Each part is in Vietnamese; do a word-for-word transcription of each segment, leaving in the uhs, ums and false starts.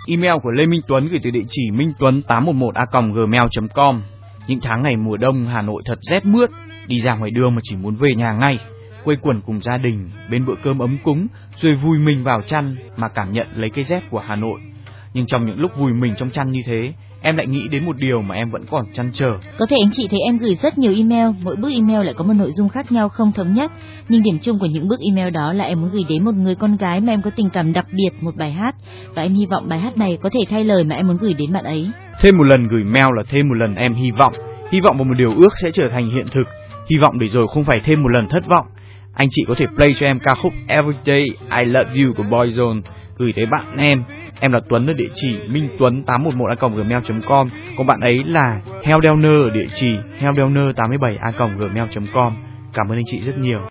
Email của Lê Minh Tuấn gửi từ địa chỉ minh tuấn tám một một a còng gmail chấm com. Những tháng ngày mùa đông Hà Nội thật rét mướt, đi ra ngoài đường mà chỉ muốn về nhà ngay, quây quần cùng gia đình bên bữa cơm ấm cúng, rồi vùi mình vào chăn mà cảm nhận lấy cái rét của Hà Nội. Nhưng trong những lúc vùi mình trong chăn như thế, em lại nghĩ đến một điều mà em vẫn còn trăn trở. Có thể anh chị thấy em gửi rất nhiều email, mỗi bức email lại có một nội dung khác nhau không thống nhất, nhưng điểm chung của những bức email đó là em muốn gửi đến một người con gái mà em có tình cảm đặc biệt một bài hát, và em hy vọng bài hát này có thể thay lời mà em muốn gửi đến bạn ấy. Thêm một lần gửi mail là thêm một lần em hy vọng, hy vọng vào một điều ước sẽ trở thành hiện thực, hy vọng để rồi không phải thêm một lần thất vọng. Anh chị có thể play cho em ca khúc Everyday I Love You của Boyzone gửi tới bạn em. Em là Tuấn ở địa chỉ minh tuấn tám một một a còng gmail chấm com, còn bạn ấy là Heldelner ở địa chỉ heldelner tám bảy a còng gmail chấm com. Cảm ơn anh chị rất nhiều.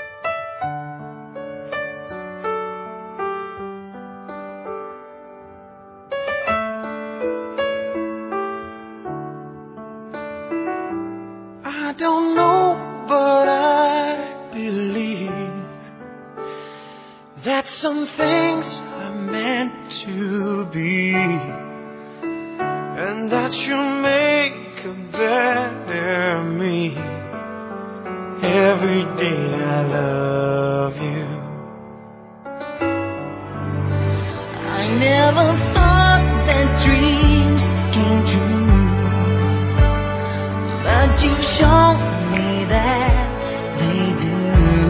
I don't know, but I believe that some things are meant to be, and that you'll make a better me. Every day I love you. I never thought that dreams came true, but you showed me that they do.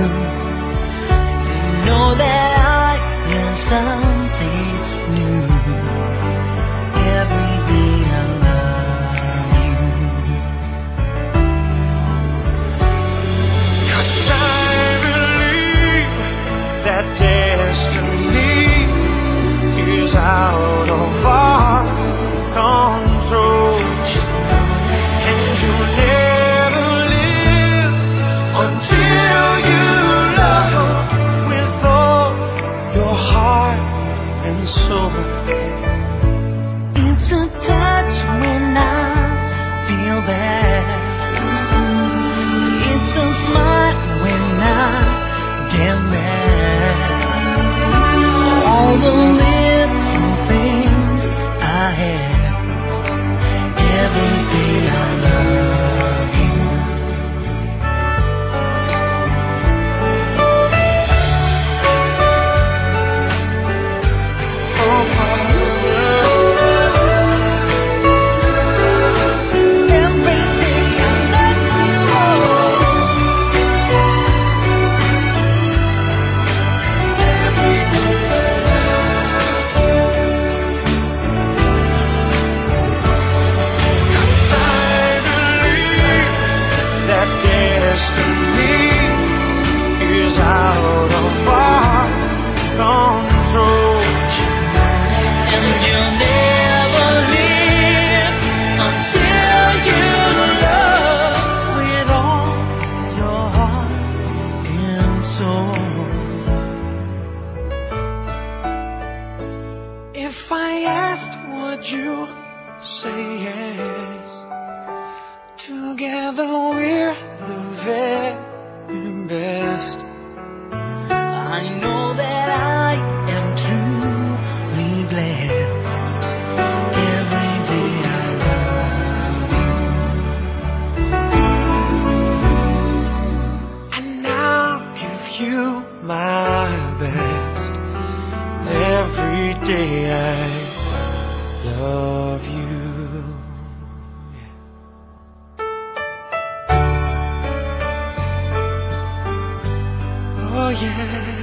You know that I am something new. Every day I love you. 'Cause I believe that destiny is out of our control, and you'll never live until you love with all your heart and soul. It's a touch when I feel bad. It's a smile when I get mad. All the little things I have. Every day I love you. If I asked, would you say yes? Together we're the very best. I know that I am truly blessed. Every day I love you. And I'll give you my best. Every day I love you. Oh yeah.